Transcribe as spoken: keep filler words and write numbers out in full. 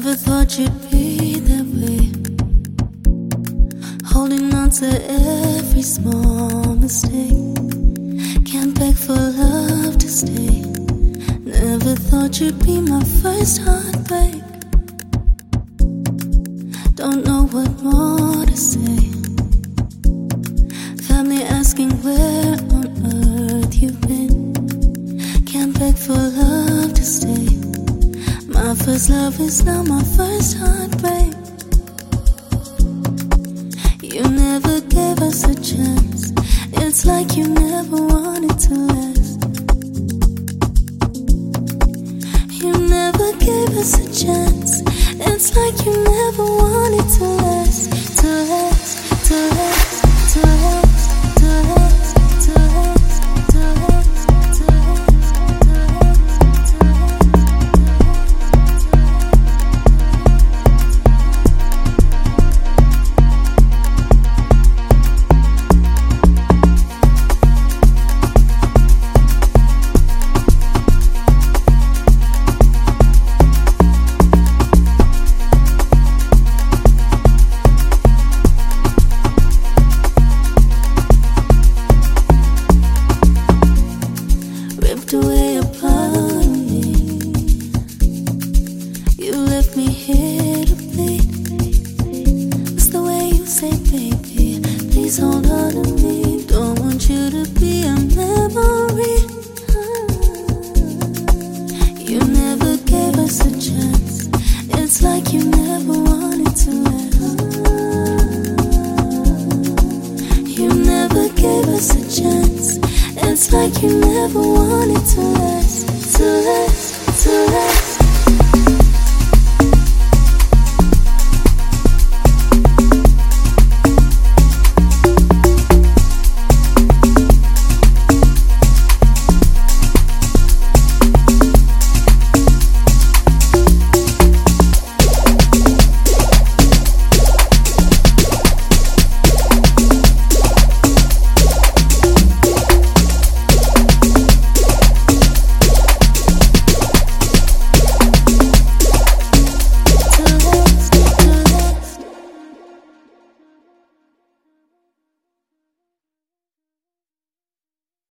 Never thought you'd be that way, holding on to every small mistake. Can't beg for love to stay. Never thought you'd be my first heartbreak. Don't know what more to say. Family asking where on earth you've been. Can't beg for love to stay. My first love is now my first heartbreak. You never gave us a chance. It's like you never wanted to last. You never gave us a chance. It's like you never wanted to last. To last, to last, to last, to last, to last, to last, to away a part of me. You left me here to bleed. It's the way you say, baby, please hold on to me. Don't want you to be a memory. You never gave us a chance. It's like you never wanted to last. You never gave us a chance. It's like you never wanted to